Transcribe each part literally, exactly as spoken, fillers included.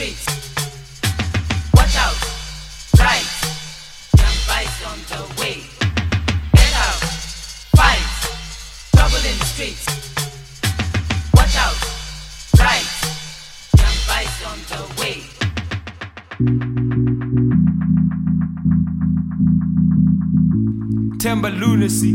streets. Watch out, right, young vice on the way. Get out, fight, trouble in the streets. Watch out, right, young vice on the way. Timber lunacy.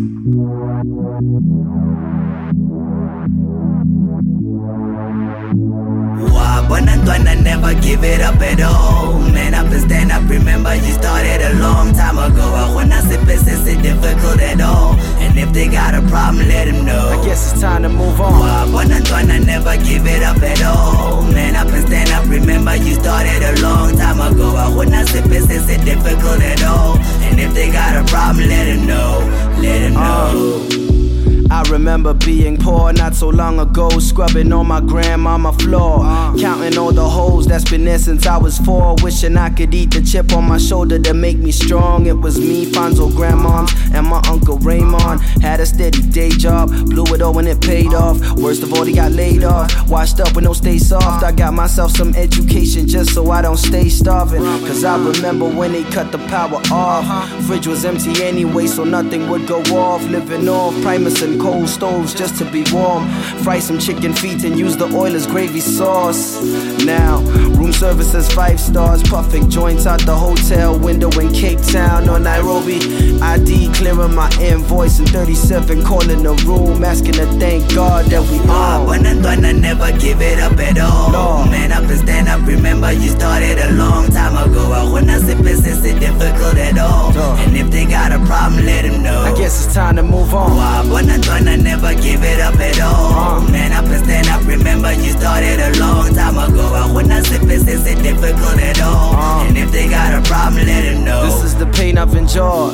Wanna never give it up at all. Man up and stand up, remember you started a long time ago. I wanna sit this isn't difficult at all. And if they got a problem, let them know. I guess it's time to move on. Wanna never give it up at all. Man up and stand up, remember you started a long time ago. I wanna sit this isn't difficult at all. And if they got a problem, let them know. Let them know. Uh. I remember being poor not so long ago, scrubbing on my grandmama floor, uh. counting all the holes that's been there since I was four, wishing I could eat the chip on my shoulder to make me strong. It was me, Fonzo, grandmoms, and my uncle Raymond. Had a steady day job, blew it all when it paid off. Worst of all, he got laid off, washed up with no stay soft. I got myself some education just so I don't stay starving, cause I remember when they cut the power off. Fridge was empty anyway, so nothing would go off. Living off Primus and cold stoves just to be warm. Fry some chicken feet and use the oil as gravy sauce. Now, room service is five stars, puffing joints out the hotel window in Cape Town or Nairobi. I D clearing my invoice in thirty-seven, calling the room, asking to thank God that we own. Wanna never give it up at all. No. Man up and stand up, remember you started a long time ago. I wanna sit business it difficult at all. No. And if they got a problem, let them know. I guess it's time to move on. Wanna never give it up at all. Uh. Man up and stand up, remember you started a long time ago. I wanna sit business it difficult at all. Uh. And if they got a problem, let them know. This is the pain I've enjoyed.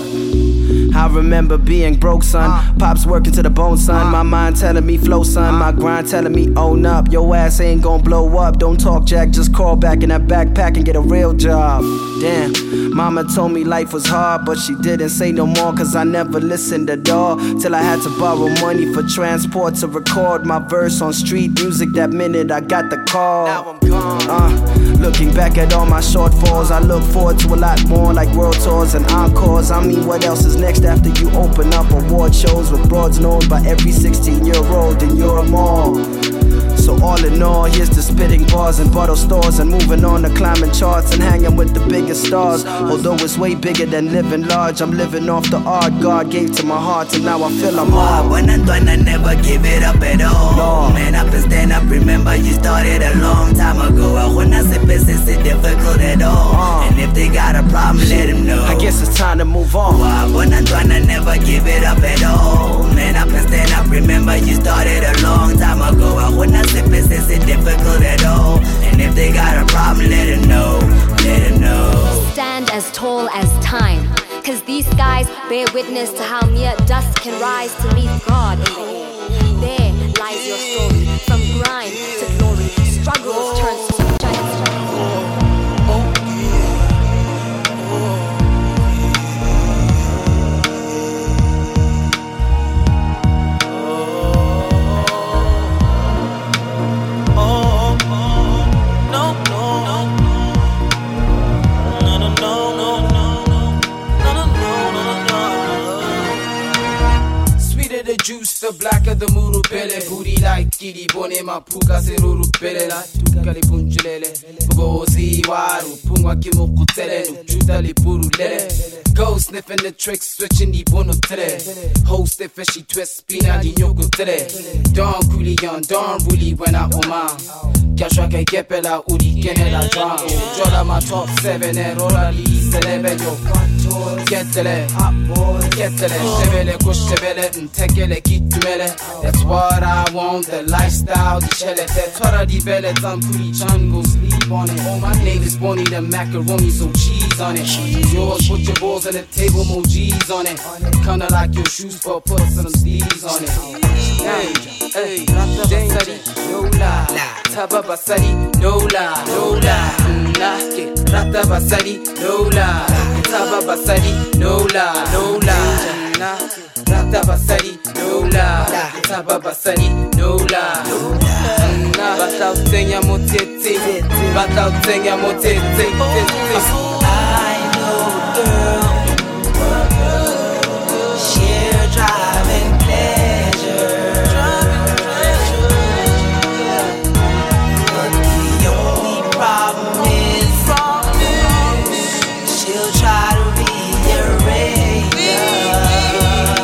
I remember being broke, son. uh. Pops working to the bone, son. uh. My mind telling me flow, son. uh. My grind telling me own up. Your ass ain't gon' blow up. Don't talk, Jack, just crawl back in that backpack and get a real job. Damn, mama told me life was hard, but she didn't say no more, cause I never listened at all. Till I had to borrow money for transport to record my verse on street music. That minute I got the call. Now I'm gone. Uh, looking back at all my shortfalls, I look forward to a lot more, like world tours and encores. I mean, what else is next after you open up award shows with broads known by every sixteen year old in your mall? So all in all, here's to spitting bars and bottle stores, and moving on to climbing charts and hanging with the biggest stars. Although it's way bigger than living large, I'm living off the art God gave to my heart, and now I feel I'm hard. Wanna never give it up at all. No. Man up and stand up, remember you started a long time ago. I wanna sit business it difficult at all. Uh. And if they got a problem, let them know. I guess it's time to move on. Wanna never give it up at all. Man up and stand up, remember you started a long time ago. I wanna sit business it difficult at all. And if they got a problem, let them know. Let them know. Stand as tall as time, cause these skies bear witness to how mere dust can rise to meet God in the air. There lies your story, from grind to glory. Struggles turn to giant strength. Juice, the black of the muru pele. Booty like kiri bone mapuka seruru pele. La tukali punchilele. Bozi waru pungwa kimukutele. Nuchuta li puru lele. Go sniffing the tricks, switching the bono tere. Host if she twist, spina di nyoku tere. Don kuli yon, don ruli when I oma. Kashwa ke kepela uri kene la drum. Jola my top seven and rola li celebe yo. Getele, getele, shevele, kush shevele, ntekele, kitumele. That's what I want, the lifestyle, the chele. That's what I developed, I'm pretty chun, go sleep on it. Oh, my name is Bonnie, the macaroni, so cheese on it. Yours, put your balls on the table, more G's on it. Kinda like your shoes, but put some sleeves on it. Hey, hey, Ratabasari, no lie. Tababasari, no lie, no lie. Ratabasari, no lie. Tababasari, no lie, no lie. Ratabasari, no lie. Tababasari, no lie. Batau tenha motete, batla o tsenya mo tse. I know a girl, she'll drive in pleasure. But the only problem is she'll try to rearrange us.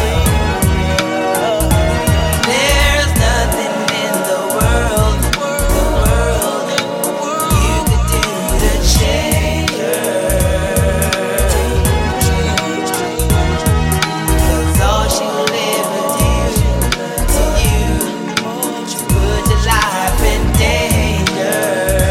There's nothing in the world, the world you could do to change her. 'Cause all she'll ever do to you is put your life in danger.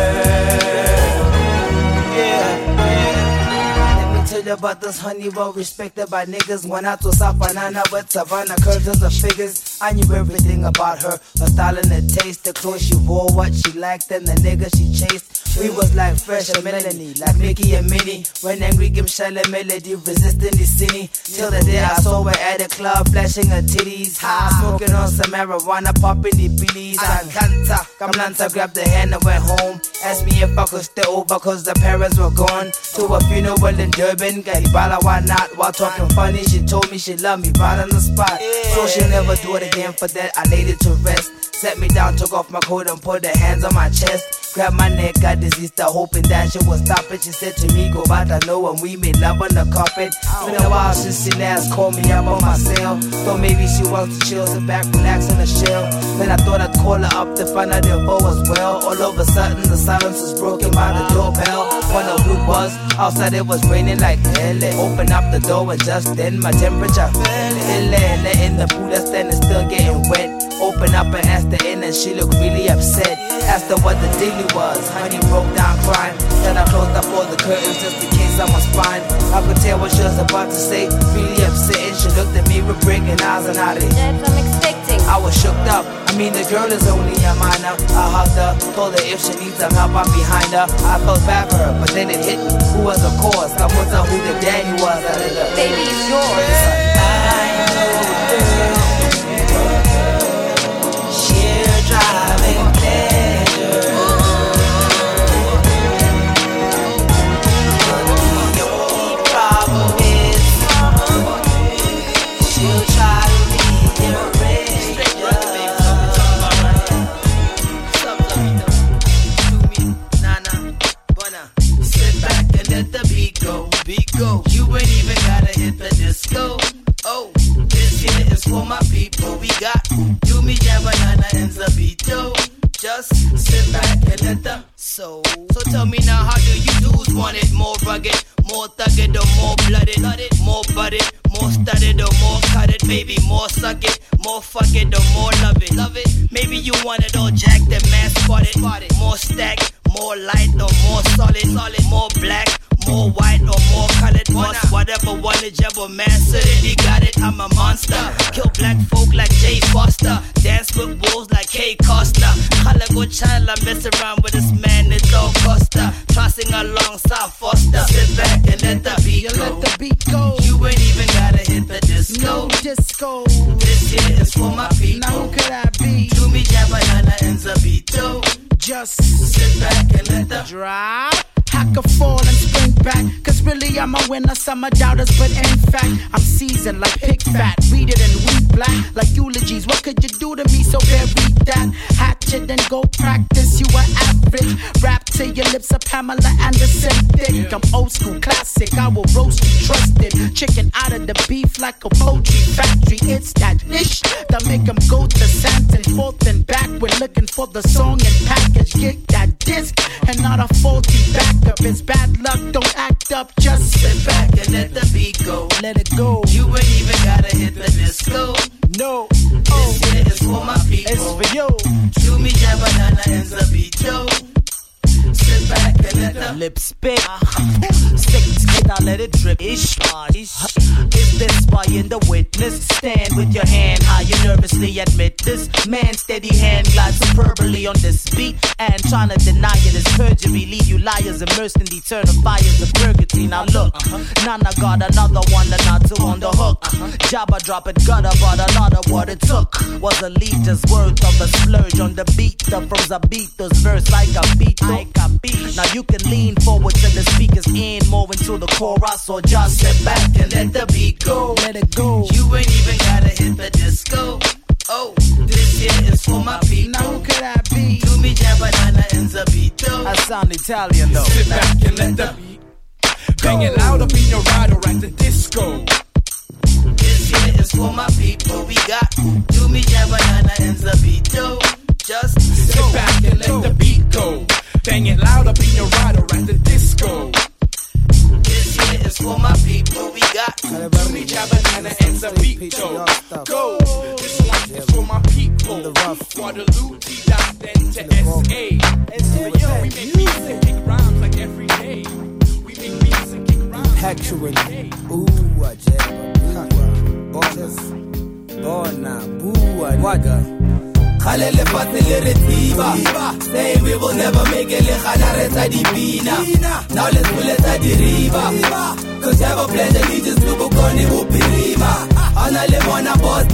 Let me tell you about this honey, well respected by niggas. Went out to South Banana, but Savannah curves as the figures. I knew everything about her, her style and her taste, the clothes she wore, what she liked, and the nigga she chased. We was like fresh and Melanie, like Mickey and Minnie. When angry, give Shell and Melody, resisting the city. Till the day I saw her at a club, flashing her titties. High, smoking on some marijuana, popping the billies. I canta, Kamlanta grabbed the hand and went home. Asked me if I could stay over, cause the parents were gone. To a funeral in Durban, Garibala, why not? While talking funny, she told me she loved me right on the spot. So she'll never do it again. For that, I laid it to rest. Set me down, took off my coat and put her hands on my chest. Grabbed my neck, got diseased, hoping that she would stop it. She said to me, go back, I know when we made love on the carpet. It's been a while since she last called me up on my cell. Thought maybe she wants to chill, sit back, relax in the shell. Then I thought I'd call her up to find out if all was well. All of a sudden, the silence was broken by the doorbell. When the blue buzz, outside it was raining like hell. Open up the door and just then my temperature fell. In the pool that's standing still getting wet. Open up and asked her in and she looked really upset. Asked her what the dealie was, honey broke down crying. Then I closed up all the curtains just in case someone's fine. I could tell what she was about to say, really upset. And she looked at me with breaking eyes and I did. That's I'm expecting. I was shook up, I mean the girl is only a minor. I hugged her, told her if she needs some help I'm behind her. I felt bad for her, but then it hit me, who was the cause? I won't tell who the daddy was. Baby, it's yours. I know a girl, she'll drive in pleasure. But the only problem is she'll try to rearrange us. Sit back and let the beat go, beat go. You ain't even gotta hit the disco. Oh, this here is for my people. We got Do Me Jam Banana and Zabito. Just sit back and let them so. So tell me now, how do you dudes want it? More rugged, more thugged or more blooded? More budded, more studded or more cutted? Maybe more suck it, more fuck it or more love it? Love it. Maybe you want it all jacked and man spotted. More stacked, more light or more solid? Solid, more black, more white or more colored? Boss, whatever wanted, jabber man, certainly got it. I'm a monster. Kill black folk like Jay Foster. Dance with wolves like Kay Costa. Color go child, I mess around with this man, it's all Costa. Tossing alongside Foster. Sit back and let the beat go. Let the beat go. You ain't even gotta hit the disco. No disco. This here is for my people. Now who could I be? Do Me Jam Banana and Zabito. Just sit back and let the drop. I could fall and spring back, cause really I'm a winner, some are doubters, but in fact I'm seasoned like pig fat, read it and weed black like eulogies. What could you do to me so very that? Hatchet and go practice, you were average. Rap to your lips of Pamela Anderson thick. I'm old school classic, I will roast you, trusted. Chicken out of the beef like a poultry factory. It's that ish that make them go to Santon, forth and back. We're looking for the song and package. Get that disc and not a faulty back. It's bad luck, don't act up, just sit back and let the beat go. Let it go. You ain't even gotta hit the disco. No. This oh. here is for my people. It's for you. Do Me Jam Banana and Zabito. Sit back and let the lip spit. Uh-huh. Stick now let it drip. Ish, ish. Is this why in the witness? Stand with your hand high, you nervously admit this. Man, steady hand glides superbly on this beat. And trying to deny it is perjury. Leave you liars immersed in the eternal fires of purgatory. Now look, Nana got another one, and not two on the hook. Jabba drop it, gutter, but a lot of what it took was a liter's worth of a splurge on the beat. The froze a beat, those verse like a beat, like a beat. Now you can lean forward to the speakers in, more into the chorus, or just sit back and let the beat go. Let it go. You ain't even gotta hit the disco. Oh, this here is for my people. Now who could I be? Do me Jabanana and Zabito. I sound Italian though. Sit back and let the beat bang it loud up in your ride or at the disco. This here is for my people. We got Do me Jabanana and Zabito. Just sit go. back and let the beat go. Bang it loud up in your ride or at the disco. This here is for my people. We got Do me Jabanana and Zabito. Go. This one is for my people. Waterloo, T-Dot, then to S A. But yo, we make beats and kick rhymes like every day. We make beats and kick rhymes Actually, every day. ooh, I jab, bonus, bona, boo, I nigga. Khalele fatele retiba. Say we will never make it. Le khana reta di bina. Now let's pull it at the river. Cause have a pleasure, we just do bukoni upirima. Ana le mona boss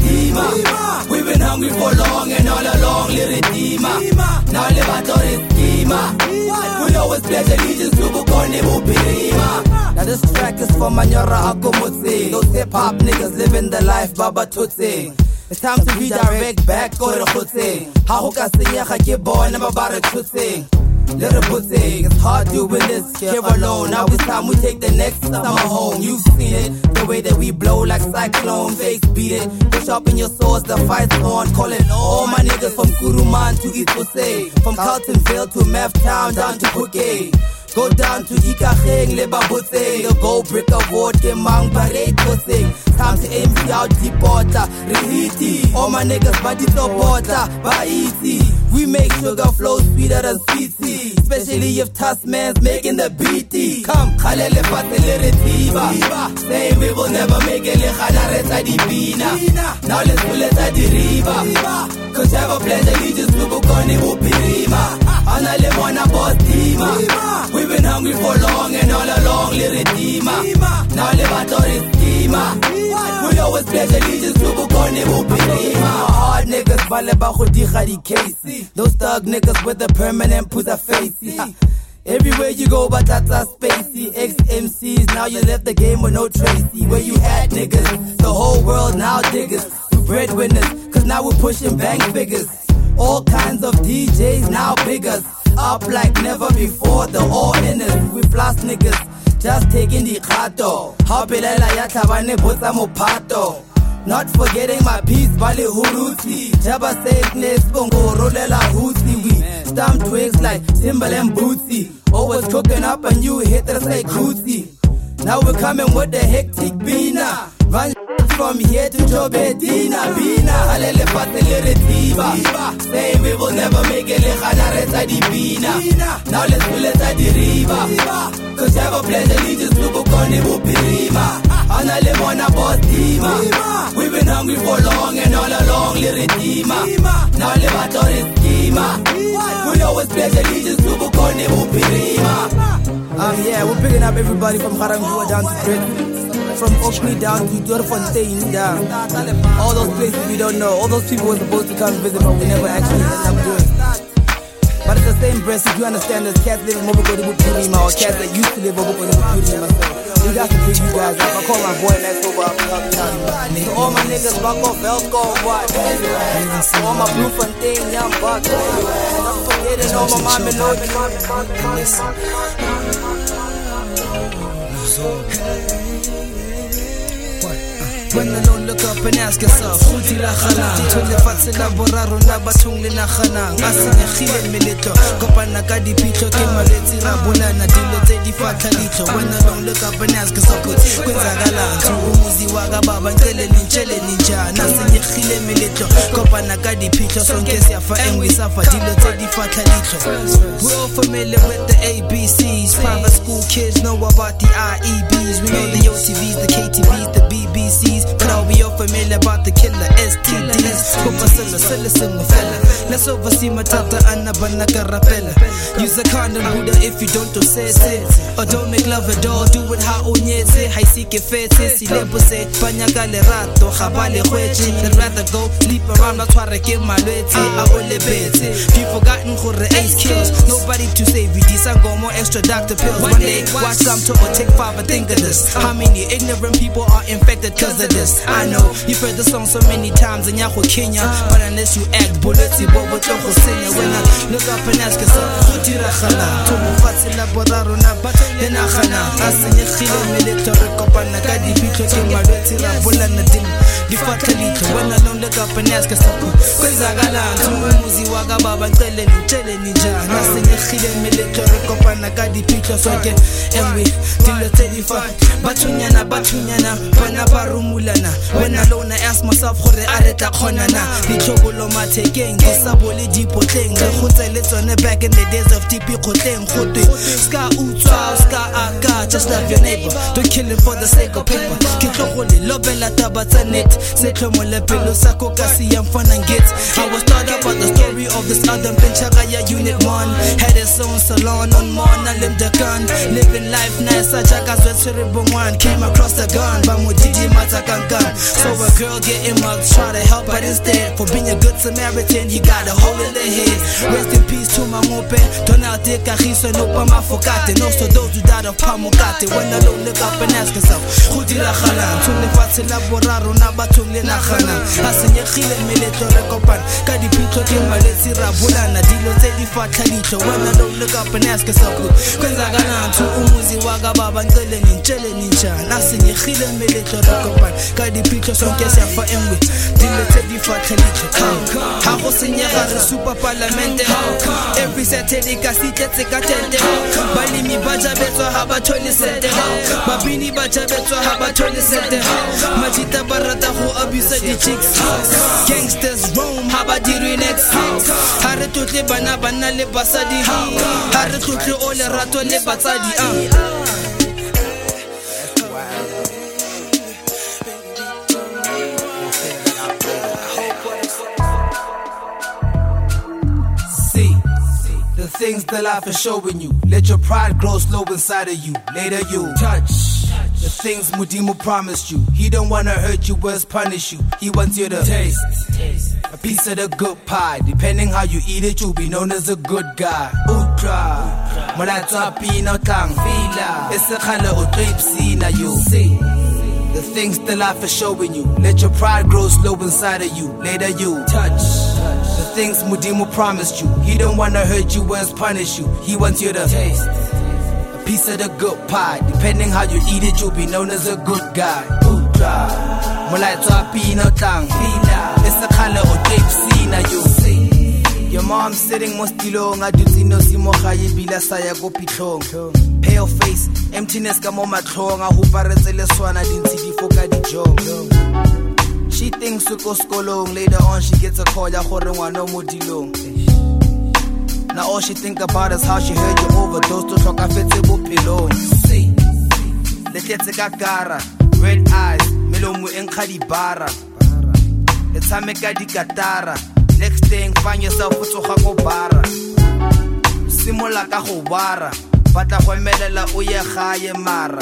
tima. We've been hungry for long and all along le retima. Now le batori schema. We always pleasure, we just do bukoni upirima. Now this track is for Manyora Akomotse. Those hip hop niggas living the life Baba Tutsi. It's time to redirect back, go to Khutse. Hahuka Sinyaka Kibon, never about a Tutsi. Little pussy, it's hard doing this here alone. Now it's time we take the next summer home. You've seen it, the way that we blow like cyclone. Face beat it, push up in your swords, the fight's on. Calling all my niggas from Kuruman to Itose, from Carltonville to Meth Town down to Phuket. Go down to Ikacheng, Lebabutse. The Gold Brick Award, Kemang Parade Kosing. Time to M C out Deporter, Rehiti. All my niggas, body supporter, Baiti. We make sugar flow sweeter than sweet tea. Especially if Tasman's making the B T. Come, Khalele Fatele Retiba. Say we will never make it, Le Khana Reta di Bina. Now let's pull it at the river. Cause have a pleasure, we just do Bukoni Upirima. Ana le mona boss tima. We've been hungry for long and all along le retima. Now le batori schema. We always pleasure allegiance to Bukoni Upirima. Hard niggas vale ba go diga di case. Those thug niggas with the permanent pusa face. Everywhere you go, but that's a spacey. Ex-M Cs, now you left the game with no Tracy. Where you at, niggas? The whole world now diggers. Breadwinners, cause now we're pushing bank figures. All kinds of D Js now bigger. Up like never before, the all-inners. We blast niggas, just taking the khato. Habelela ya tabane botsa mopato. Not forgetting my piece, Bali Huruti. Jabba sickness, bongo rolela hootie. We stamp twigs like Timberland Bootsy. Always cooking up a new hit that's like Cootie. Now we're coming with the hectic Bina. Run from here to Jobedina, Bina. Alele fatele retiba. Say we will never make it, Le Khana Reta di Bina. Now let's pull it at the river. Cause have a pleasure, we just do Bukoni Upirima. Ana le mona boss tima. We've been hungry for long and all along le retima. Now le batori schema. We always pleasure, we just do Bukoni Upirima. Um, yeah, we're picking up everybody from Harangua down to Britain, from Orkney down to Dorfontein down. All those places we don't know. All those people were supposed to come visit, but we never actually ended up doing. But it's the same breast, if you understand there's cats living over Kodibupurima, or cats that used to live over Kodibupurima. So we got to pick you guys up. I call my boy next over, I'll help you out. So all my niggas back off Elko, what? All my Blue Fontaine, young buck. Not forgetting all my mom and Lord. When alone, look up and ask yourself, who did I khala? To the fatse la boraro na bathong le nagana. A senyegile meletlo, kopana ka dipitlo ke malwetse ra bolana dilo tse di fatla ditlo. When alone, look up and ask yourself, kwenzakala to umuzi wa ka baba ngcele nintshele ninjani. A senyegile meletlo, kopana ka dipitlo sonke siyafa and we suffer dilo tse di fatla ditlo. We're all familiar with the A B Cs. Private school kids know about the I E Bs. We know the O T Vs, the K T Vs, the B B Cs. But are we all familiar about the killer S T Ds? Kupasela, sela, sela, fella. Let's oversee my tata anabana karapela. Use a condom, Buddha, if you don't do say say. Or don't make love at all, do it how onye say. Hai sike fete, si lebo se. Panyaka le rato, habale hueche. They'd rather go sleep around, not try to get my lete. I ole bete. Be forgotten for the ace kills. Nobody to save you, these go more extra doctor pills. One day, watch some to or take five and think of this. How many ignorant people are infected cause of this? I know, you've heard the song so many times in Yahoo Kenya. But unless you act bulletsy, but what you're saying. When I look up and ask yourself, who did I khala? To me fatse la boraro na le nagana. A senyegile meletlo re kopana ka dipitlo ke malwetse ra bolana ding. Di fatla litlo. When I don't look up and ask yourself, kwenzakala to umuzi wa ka baba ngcele nintshele ninjani. A senyegile meletlo re kopana ka dipitlo sonke and we dilo tse di fa bathunyana bathunyana bana ba rumulana. When alone I ask myself gore a re tla khona na ditlhobolo mathekeng ke sa bole dipotleng re khotse le tsone back in the days of tipi khotleng khotwe ska utswa ska aka. Just love your neighbor, don't kill him for the sake of paper. Ke tlogole lobela taba tsa net se tlhomo le pelo sa ko ka si am fun and get. I was taught about the story of this other benchaka ya unit one had his own salon on Mona Limdakan, living life nice. Jaka one came across a gun, Bamudidi Matakankan. So a girl getting mugged, try to help, but instead, for being a good Samaritan, you got a hole in the head. Rest in peace to my mope, Donate Kahiso, no Pama Fokate, and also those who died of Pamukate. When I don't look up and ask yourself, who did I khala? To the Fatila Boraro, Nabatunde Nahana, Asenye Hile Mileto Recopan, Kadi Pito Kimalesi Rabulana, Dilo Teddy Fatalito. When I don't look up and ask yourself, Kwenzagana, to Umuzi Waga Baba ngcele nintshele ninjani. A senyegile meletlo re kopana ka dipitlo sonke siyafa and we dilo tse di fatla litlo. Ha go senyega re super parlamente. Every Saturday ka sitletse ka tente. Balimi ba jabetswa ha ba thole sete. Babini ba jabetswa ha ba thole sete. Majita ba rata go abuse di chicks. Gangsters roam ha ba dirwe next. Ha re tlotle bana bana le basadi. Ha re tlotle o le rato le batsadi. Things that life is showing you. Let your pride grow slow inside of you. Later you touch the things Mudimu promised you. He don't wanna hurt you, worse punish you. He wants you to taste a piece of the good pie. Depending how you eat it, you'll be known as a good guy. Ultra Molatwa pino tang fila. It's a khala o tripsina you see. The things that life is showing you. Let your pride grow slow inside of you. Later you touch the things Mudimu promised you. He don't wanna hurt you, worse punish you. He wants you to taste a piece of the good pie. Depending how you eat it, you'll be known as a good guy. Ultra Molatwa pino tang fila. It's a khala o tripsina you see. Your mom sitting mostilo nga dutsino simo gae bila saya go pitlong. Pale face, emptiness ka mo matlhong a huparetse le swana dintsi di foka dijong. She thinks we go skolong. Later on she gets a call ya gore ngwana mo dilong. Now all she think about is how she heard you overdose to tlhokafetse bophelong. Le tletse ka gara, red eyes, melomo e nkga dibara. Le tshameka dikatara. Next thing, find yourself o tsoga go bara. Simola ka go bara, batla go emelela o ye gae mara.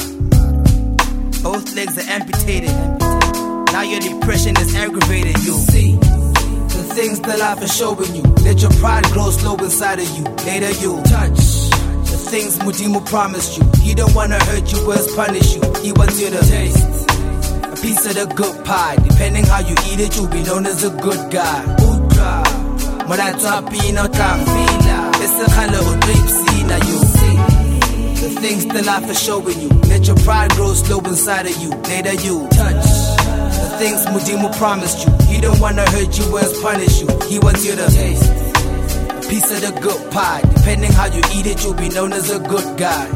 Both legs are amputated. Now your depression is aggravated. You see the things that life is showing you. Let your pride grow slow inside of you. Later you touch the things Mudimu promised you. He don't wanna hurt you, worse punish you. He wants you to taste a piece of the good pie. Depending how you eat it, you'll be known as a good guy. Molatwa pino tang fila. It's a khala o tripsina you see. The things that life is showing you. Let your pride grow slow inside of you. Later you touch the things Mudimu promised you. He don't wanna hurt you or punish you. He wants you to taste a piece of the good pie. Depending how you eat it, you'll be known as a good guy.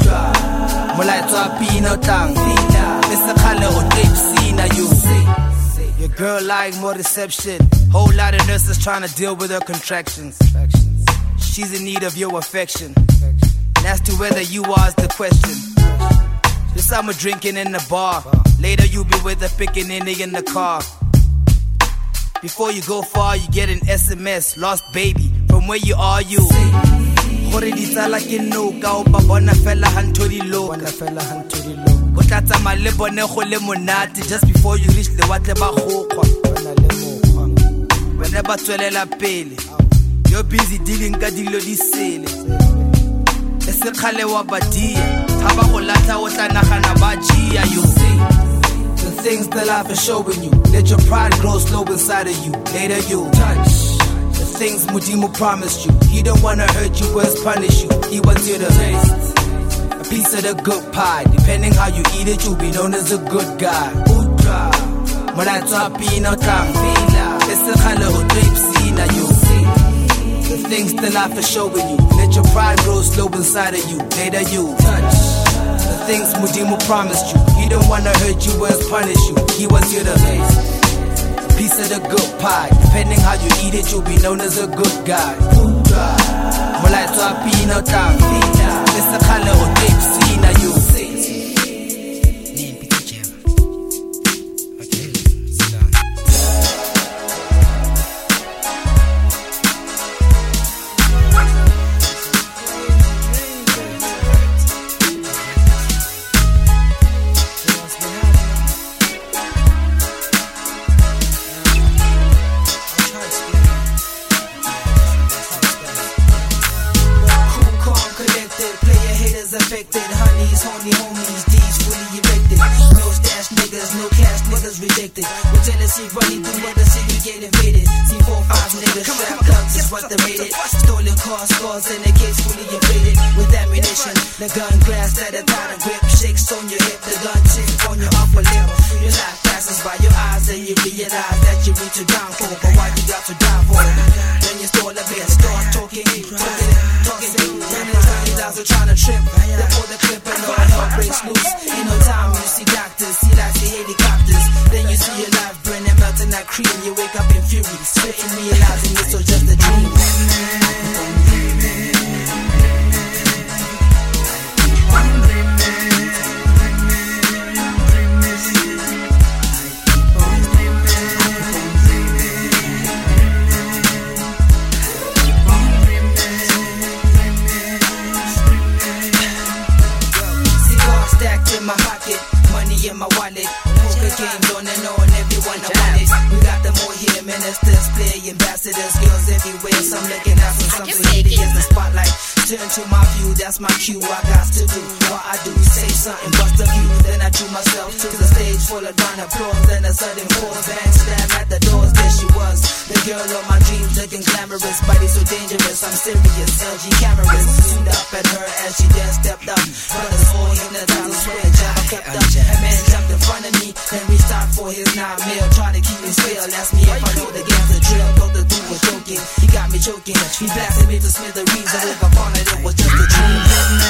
Your girl like more deception. Whole lot of nurses trying to deal with her contractions. She's in need of your affection. And as to whether you are is the question. This summer drinking in the bar. Later you be with her picking in in the car. Before you go far, you get an S M S. Lost baby, from where you are you? Gore di tsala ke no ka o ba bona fela hantori lo bona fela hantori lo go tlatsa male bone go le monate just before you reach the watle ba gokgwa bona le mokgwa bona ba tswelela pele you're busy dealing ka dilo di sele e se khale wa badia ha ba go latla o tla nagana ba jia you the things that life is showing you let your pride grow slow inside of you later you touch things Mudimu promised you. He don't wanna hurt you or punish you. He wants you to taste a piece of the good pie. Depending how you eat it, you'll be known as a good guy. Ultra, Molato Pino Tambila. It's a color of na you. The things that life is showing you. Let your pride grow slow inside of you. Later you touch the things Mudimu promised you. He don't wanna hurt you or punish you. He wants you to taste piece of the good pie. Depending how you eat it, you'll be known as a good guy. Molato Pino Tambila. It's a color of na you. Affected, honeys, horny homies, D's fully evicted. No stash niggas, no cash niggas rejected. With Tennessee running through other city, get invaded. C four five niggas, strap thugs is what they rated. Stolen cars, scars, and the case fully inflated. With ammunition, the gun glass that a tighter grip. Shakes on your hip, the gun tick on your upper lip. Your life passes by your eyes and you realize that you reach your downfall. But why you got to die for it? Then you stole a bit, start talking, talking, talking. Are trying to trip, they pull the clip and all hell breaks loose. In no time you see doctors, see like the helicopters. Then you see your life burning, melting like cream. You wake up in fury, spitting, realizing it's all just a dream. In my wallet, poker games on and on, everyone I want it. We got them all here, ministers, play ambassadors, girls everywhere. Some looking at some, something hitting as the spotlight. Turn to my view, that's my cue. I got to do what I do, say something, bust a view. Then I drew myself to the stage full of round applause. Then a sudden pause, bang, slam at the doors. There she was, the girl of my dreams, looking glamorous, body so dangerous. I'm serious, L G cameras zoomed up at her as she then stepped up. Brothers all hypnotized, I swear, jab I kept up. A man jumped in front of me, then reached out for his nine mil. Try to keep me still, asked me if I know the game's a drill. Thought the dude was joking, he got me choking. He blasted me to smithereens, and woke up on it, it was just a dream.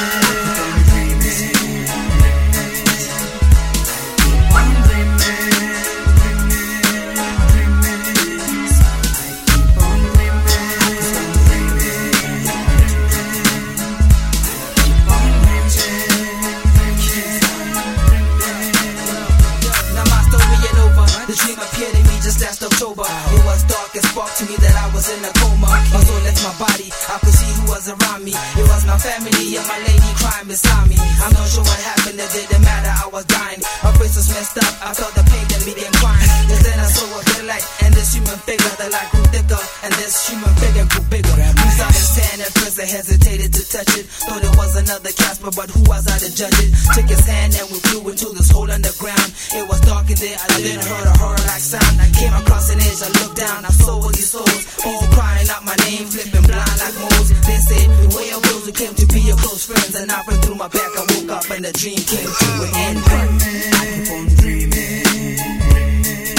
Last October, it was dark and sparked to me that I was in a coma. My soul left my body, I could see who was around me. It was my family and my lady crying beside me. I'm not sure what happened, it didn't matter, I was dying. My face was messed up, I felt the pain that began crying. Just then I saw a bit light, and this human figure, the light grew thicker, and this human figure grew bigger. We saw his hand, at first I hesitated to touch it. Thought it was another Casper, but who was I to judge it? Took his hand and we flew into this hole underground. It was dark in there, I then heard a horror-like sound. I came across an edge, I looked down, I saw all these souls, all crying out my name, flipping blind like moles. They said, the way of those who came to be your close friends. And I went through my back, I woke up and the dream came to an end. I keep on dreaming.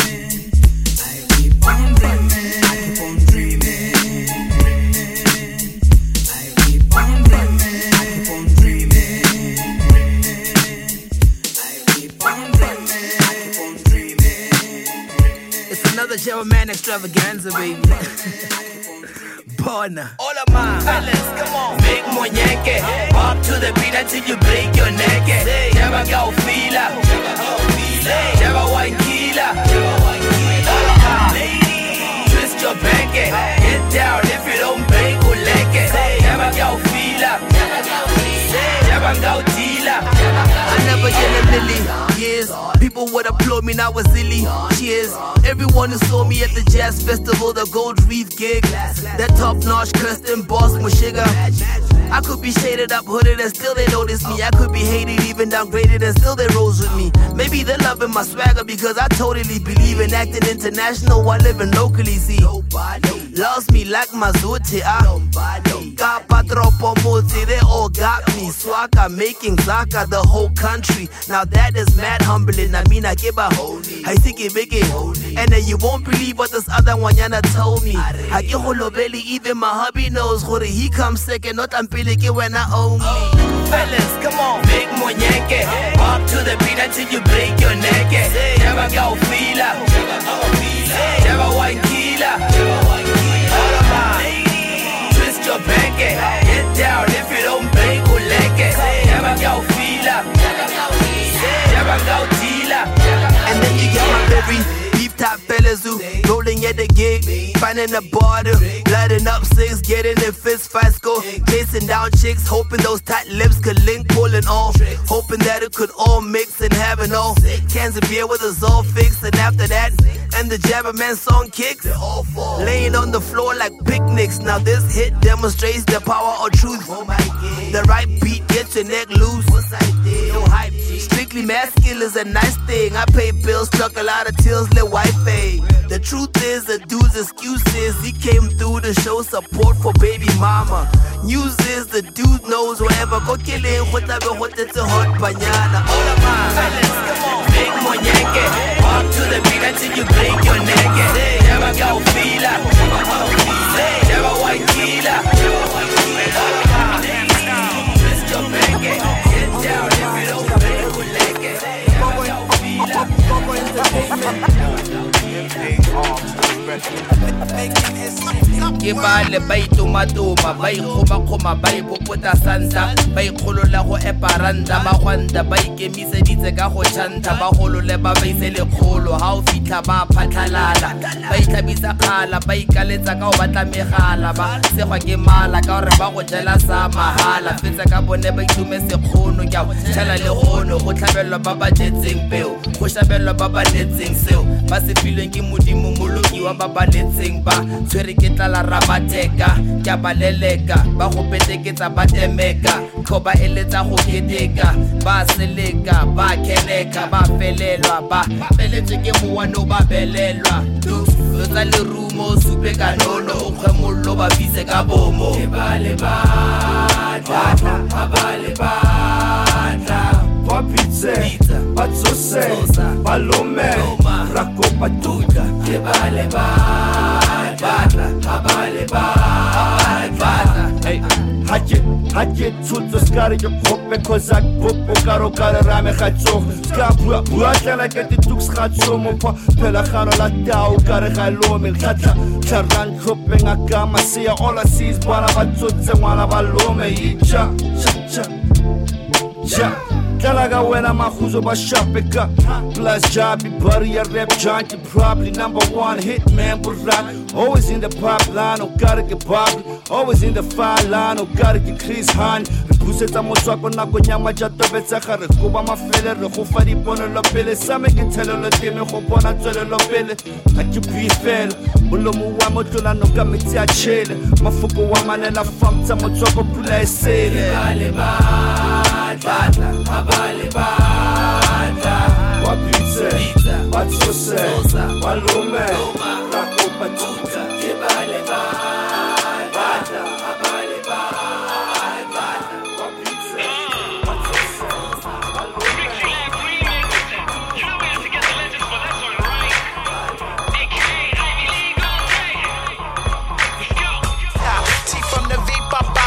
Java man extravaganza, baby. Partner. All of my fellas, come on. Make monyenke. Up to the beat until you break your neck. Java go fila. Java white killer. All of my ladies, twist your back. Get down if you don't break or leg it. Java go fila. Java go dealer. I never get a million years. People would applaud me, now was silly. Cheers. Everyone who saw me at the jazz festival, the Gold Reef gig. That top-notch Kirsten boss Mushiga. I could be shaded up, hooded, and still they notice me. I could be hated, even downgraded, and still they rose with me. Maybe they're loving my swagger because I totally believe in acting international while living locally. See, loves me like Mazuti. Kapa tropo multi, they all got me. Swaka making Zaka the whole country. Now that is mad humbling. I mean, I give a I think it big. And then you won't believe what this other one yana told me. I get holo belly, even my hubby knows. He comes second, not I'm when I own me. Fellas, come on, make monyenke. Up to the beat until you break your neck. Never go fila. Never white killer. All of my ladies, twist your back. Get down if you don't break or leg it. Never go fila. Never go dealer. And then you get my very top fellas who rolling at the gig, finding a border, lighting up six, getting in fist fights, go chasing down chicks, hoping those tight lips could link, pulling off, hoping that it could all mix and have it all. Cans of beer with us all fixed, and after that, and the Jabberman song kicks, laying on the floor like picnics. Now this hit demonstrates the power of truth. The right beat gets your neck loose. No hype, strictly masculine is a nice thing. I pay bills, struck a lot of tears, let wife fade. The truth is, the dude's excuses. He came through to show support for baby mama. News is, the dude knows wherever go kill him. What type of what it's a hot banana. All of my fellas, come on, make monyenke. Walk to the beat until you break your neck. Never go fila. Never white killer. All of my ladies, twist your back. Get down if you don't break your leg. Never go fila. Bubba Entertainment. Ibale bay tumatuma bay khoma khoma bay popota santa bay kholola go eparanda ba gwanda ba ikemiseditse ka go tshanta ba golole ba ba ise le kholo ha o fitla ba phatlalala ba itlhabisa khala ba ikaletsa ka o batla megala ba segwa ke mala ka gore ba go jela sa mahala fetsa ka bone ba itume sekgono ya tshela le gono go tlhabelwa ba ba jetseng peo go shabelwa ba ba netseng seo ba se filweng ke modimo moloki wa ba ba netseng ba tshwere ke tlala rabateka ke ba leleka ba go peteketsa ba temeka khoba eletsa go keteka ba seleka ba keneka ba felelwa ba feletse ke mowa no ba belelwa lo tsa le rumo supe ka nono o khemollo ba bise ka bomo ke ba le ba ba ba le ba Pizza, Pazzose, Palome, Racopa Tuca, che vale bada, vale bada, hey, Haje, Haje, tutto scarico, coppe, cosa, popo, caro, caro, rame, cazzo, scapua, buata, la che ti tux, cazzo, mon po', per la caro, la tau, care, calome, il cazzo, charan, coppe, a cama, sia, all I see is Banabazzo, Wana, Valome, Icha, cha, cha. Kalaga when I'm a who's ba shapeka plus jobby buddy a rap junkie probably number one hit man but rock always in the pop line oh gotta get Bobby always in the fire line oh gotta get Chris Han Repusetsa motswako nako nyama ja tobetsa gare go ba mafele re go fa diponelo pele sa me ke thelelo teme go bona tswelelo pele a ke bifela molomo wa motlola no ka metsi a chele mafuko wa manela famtsa motswako pula esele bale bala bale bala wa pizza patsose walume rakopa tuta ke bale bala bale bala wa pizza patsose walume T from the V Papa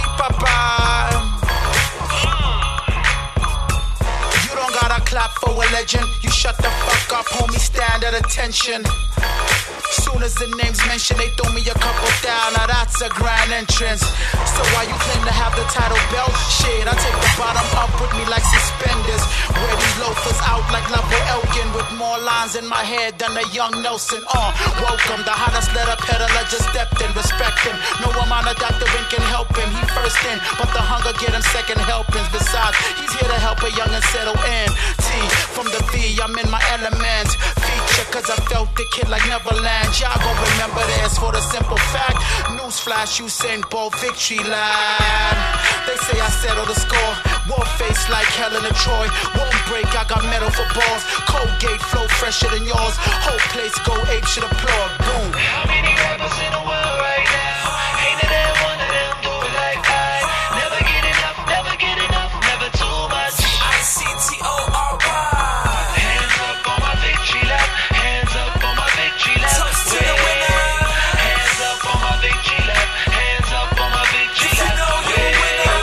clap for a legend. You shut the fuck up, homie, stand at attention. Soon as the name's mentioned, they throw me a couple down. Now that's a grand entrance. So why you claim to have the title belt? Shit, I take the bottom up with me like suspenders. Wear these loafers out like Lavo Elgin, with more lines in my head than a young Nelson. Uh, welcome, the hottest letter peddler just stepped in. Respect him. No amount of doctoring can help him. He first in, but the hunger get him second helpings. Besides, he's here to help a young and settle in. T from the V, I'm in my element. Feature, cause I felt the kid like Neverland. Y'all gon' remember this for the simple fact. Newsflash, Usain Bolt, victory line. They say I settle the score. War face like Helen of Troy. Won't break, I got metal for balls. Colgate flow fresher than yours. Whole place go ape shit applaud. Boom. How many rappers in the world right now? Ain't it that one of them do it like I? Never get enough, never get enough, never too much. I C T O R Y. Hands up on my victory lap. Hands up on my victory lap. Toast to the winner. Hands up on my victory lap. Hands up on my victory lap. You know you a winner.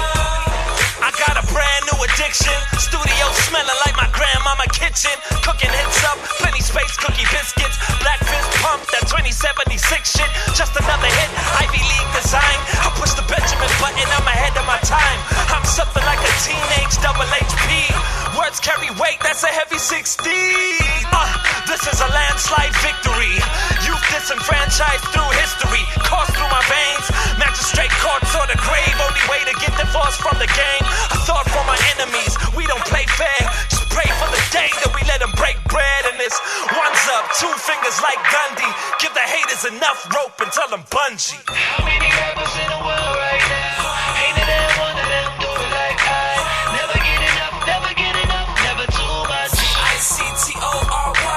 I got a brand new addiction. Studio smelling like my grandmama kitchen. Cooking hits up, plenty space, cookie biscuits. Black fist pump, that twenty seventy-six shit. Just another hit, Ivy League design. I push the Benjamin button, I'm ahead of my time. I'm something like a teenage double H P. Words carry weight, that's a heavy sixty. Uh, this is a landslide victory. Youth disenfranchised through history. Coursed through my veins. Magistrate courts or the grave. Only way to get divorced from the game. A thought for my enemies. We don't play fair. Just pray for the day that we let them break bread. And this one's up, two fingers like Gandhi. Give the haters enough rope and tell them bungee. How many rappers in the world right now? Ain't it that one of them do it like I? Never get enough, never get enough, never too much. I C T O R Y.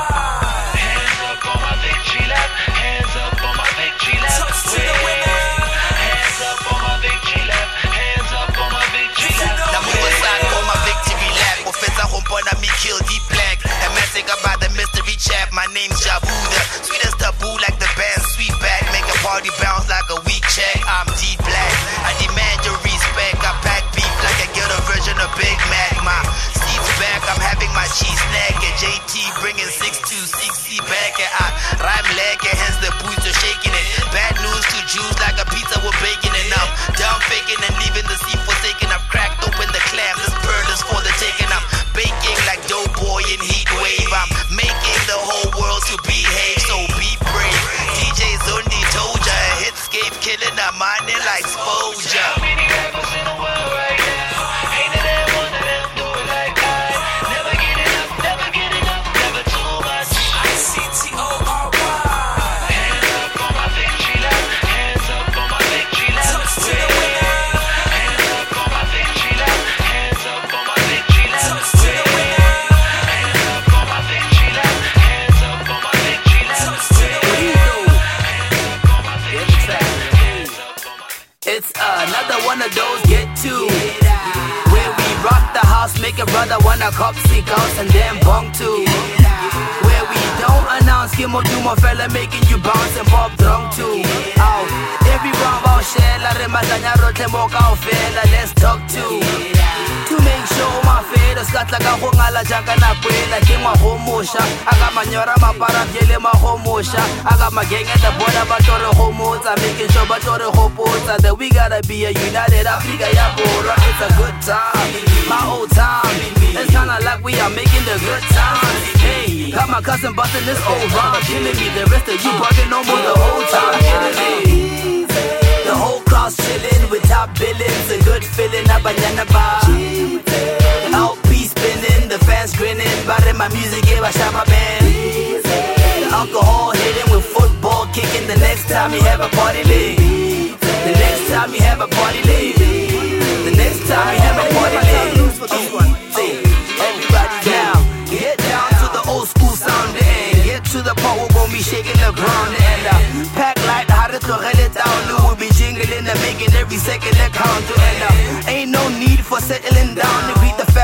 Hands up on my victory lap. Hands up on my victory lap. Toast to the winner. Hands up on my victory lap. Hands up on my victory lap. Now move aside for my victory lap. Ofensa humpona me kill deep black. A massacre by the mystery chap. My name's Jabuda. Sweet as taboo like the band Sweetback. Make a party bounce like a weak check. I'm deep black. I demand your respect. I pack beef like I get a version of Big Mac. My seat's back. I'm having my cheese snack. And J T bringing six two six C back. And I rhyme leg and hence the boots are shaking it. Bad news to Jews like a pizza with bacon. And I'm down faking and leaving the sea forsaken. I've cracked open the clam. This bird is for the taking. I'm baking like Doughboy in heat wave. I'm making the whole world to behave. So be brave. D J Zundi told ya. Hitscape killing a money like Spoja. How many rappers in the world right now? Ain't it that one of them do it like I? Never get enough, never get enough, never too much. I C T O R Y. Hands up on my victory lap. Hands up on my victory lap. Toast to the winner. Hands up on my victory lap. Hands up on my victory lap. Toast to the winner. Hands up on my victory lap. Hands up on my victory lap. Toast to the winner. Hands up on my victory lap. Hands up on my. It's another one of those get to where we rock the house, make a brother wanna cop seek house and then bong too. Where we don't announce, give more do more fella making you bounce and pop drunk too. Out every round about share, la remazanya rote moka ofela, let's talk to. To make sure my fade scat like a hongala jaka na kwela kingwa homosha. I got my nyora my para yele my homosha. I got my gang at the border but tore homos. I'm making sure but tore hopos that we gotta be a united Africa Yabora. It's a good time, my old time. It's kinda like we are making the good times. Hey, got my cousin busting this old rhyme, killing me. The rest of you bugging no more the whole time. Hey, the whole crowd's chilling with top billings, a good feeling, a banana bar. L P spinning, the fans grinning, but my music gave a shabba band. The alcohol hitting with football kicking. The next time you have a party league. The next time you have a party league. The next time you have a party league. Everybody down, get down to the old school sound and get to the part we're gonna be shaking the ground and uh, pack light, how to throw it down. We'll be jingling and making every second that count. And uh, ain't no need for settling down to greet the fact.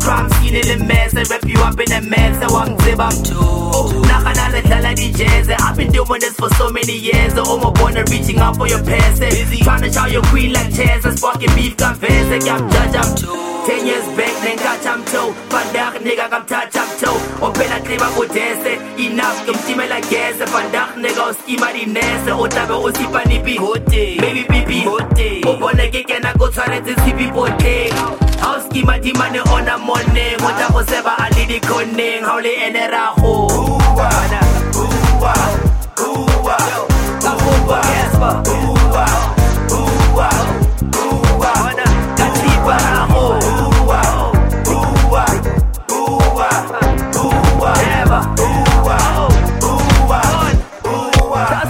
crime scene in the mess. I wrap you up in a mess. I want to I'm too. Nakana le tala di jazz. I've been doing this for so many years. The Omo born reaching out for your past. Busy trying to shout your queen like chairs. I'm sparking beef confess. I got judge I'm too. Ten years back, then catch I'm toe. Pandak nigga come touch I'm toe. Open a clip go dance. Enough come steam like gas. Pandak nigga schema di nest. Otabe osipa nipi hote. Baby pipi hote. Obone ke na go try to see people take. House schema di money on a money. Otabe seba ali di koning. How le enera ho. Ooh ah, ooh ah, ooh ah, ooh ah, Casper. Ooh ah, ooh ah, ooh ah. Katiba ho. Ooh ah, ooh ah, ooh ah, ooh ah. Never. Ooh ah, ooh ah, ooh ah.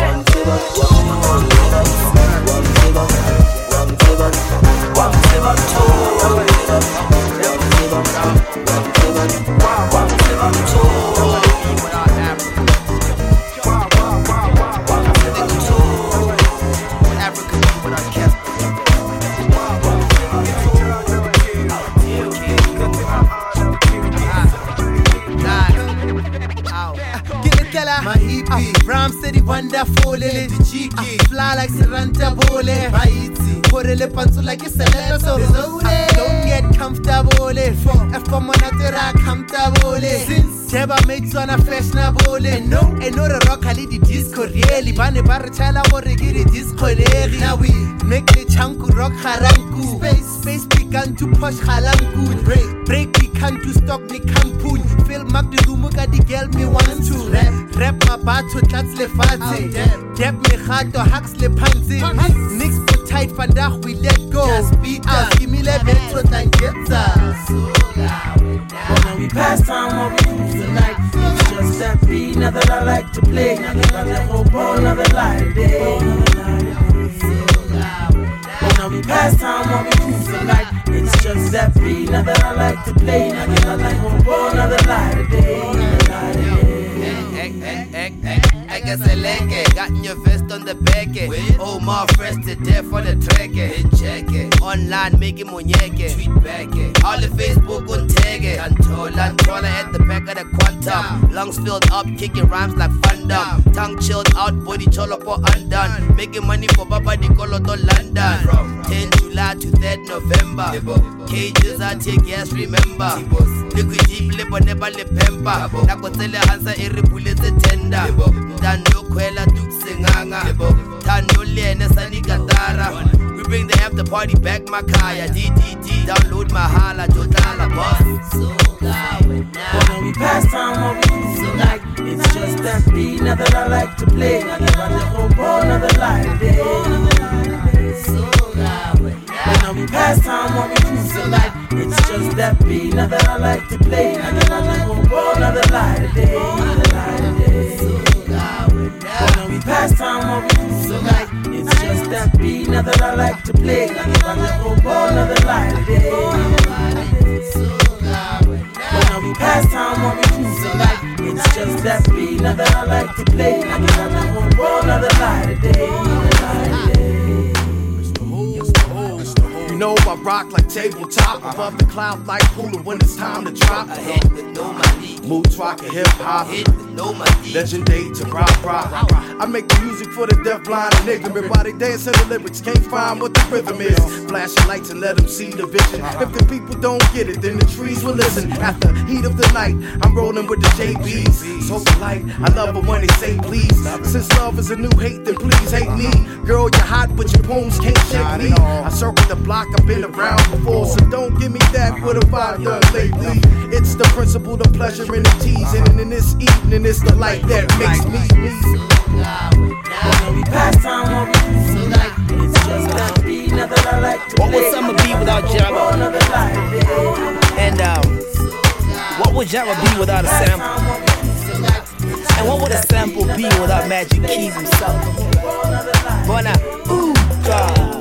My E P, Ram City wonderful, Lily cheeky, fly like Seranta Bole, Haiti, put a lip until like it's a letter, so don't get comfortable. If I'm on a comfortable, since Jeba mates on a fashionable, no, and no the rock, I lead the disco, really, Bane Barchala, or the disco, now we make the chanku rock haranku, space, space began to push halanku, break, break, we can't to stop me campun, fill mark the room, got the girl me want to rap. Rap my batho tlats le fatshe Dep me gato hacks le panzi Nix for tight vandag we let go Out give me le metro than getsa But when we pass time what we do tonight It's just that beat now that I like to play Now that I let hope on another light day But when we pass time what we do tonight It's just that beat now that I like to play Now that I let hope on another light day I guess I like it. Got your vest on the back. Oh, my fresh to death on the track. Check it. Online making muñeque. Tweet back it. All the Facebook on tag it. Antola, Antola at the back of the quantum. Lungs filled up, kicking rhymes like Fandom. Tongue chilled out, body cholo for undone. Making money for Baba Nicolo to London. From tenth July to third November. Cages I take, yes, remember. Liquid deep lip on never lip pemper. Nakotele hansa every bullet a tender. Tando kwela tuksenganga. Tando lene sani katara. We bring the after party back Makaya. D D D download my hala Jodala boss. But when we pass time what we do tonight It's just that beat now that I like to play Now that I let hope on another light day But when we pass time what we do tonight It's just that beat now that I like to play Now that I let hope on another light day But when we pass time what we do tonight It's just that beat now that I like to play Now that I let hope on another light day But when we pass time what we do tonight It's just that beat now that I like to play Now that I let hope on another light day You know I rock like tabletop above the cloud like hula when it's time to drop. I hit with no money. Moods rockin' hip hop. Hit with no money. Legendary to rock rock. I make the music for the deaf, blind, and ignorant. While they dance in the lyrics, can't find what the rhythm is. Flashing lights and let them see the vision. If the people don't get it, then the trees will listen. At the heat of the night, I'm rolling with the J Bs. So polite, I love it when they say please. Since love is a new hate, then please hate me. Girl, you're hot, but your poems can't shake me. I circle the block, I've been around before, so don't give me that. What have I done lately? It's the principle, the pleasure, and the teasing. And in this evening, it's the light that makes me me. But when we pass time, what we do tonight, it's just that beat now that I like to play. What would summer be without Jabba? And um, what would Jabba be without a sample? And what would a sample be without Magic Keys himself? Bona, ooh, God.